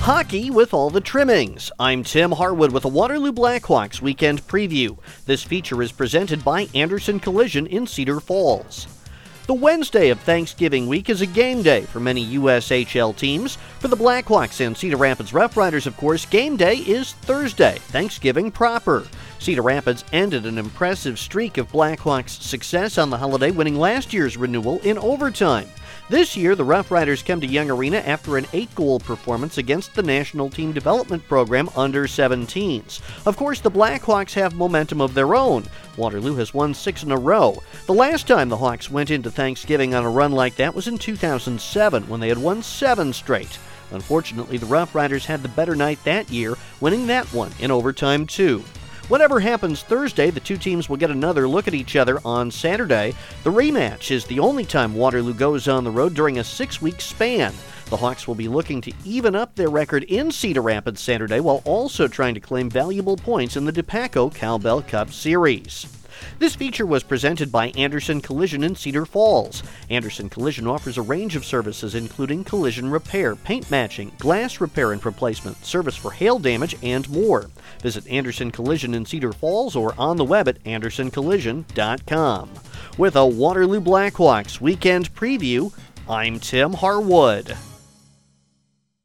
Hockey with all the trimmings. I'm Tim Harwood with a Waterloo Blackhawks weekend preview. This feature is presented by Anderson Collision in Cedar Falls. The Wednesday of Thanksgiving week is a game day for many USHL teams. For the Blackhawks and Cedar Rapids Rough Riders, of course, game day is Thursday, Thanksgiving proper. Cedar Rapids ended an impressive streak of Blackhawks' success on the holiday, winning last year's renewal in overtime. This year, the Rough Riders come to Young Arena after an 8-goal performance against the National Team Development Program under-17s. Of course, the Blackhawks have momentum of their own. Waterloo has won 6 in a row. The last time the Hawks went into Thanksgiving on a run like that was in 2007, when they had won 7 straight. Unfortunately, the Rough Riders had the better night that year, winning that one in overtime too. Whatever happens Thursday, the two teams will get another look at each other on Saturday. The rematch is the only time Waterloo goes on the road during a 6-week span. The Hawks will be looking to even up their record in Cedar Rapids Saturday while also trying to claim valuable points in the DePaco Cowbell Cup Series. This feature was presented by Anderson Collision in Cedar Falls. Anderson Collision offers a range of services including collision repair, paint matching, glass repair and replacement, service for hail damage, and more. Visit Anderson Collision in Cedar Falls or on the web at andersoncollision.com. With a Waterloo Blackhawks weekend preview, I'm Tim Harwood.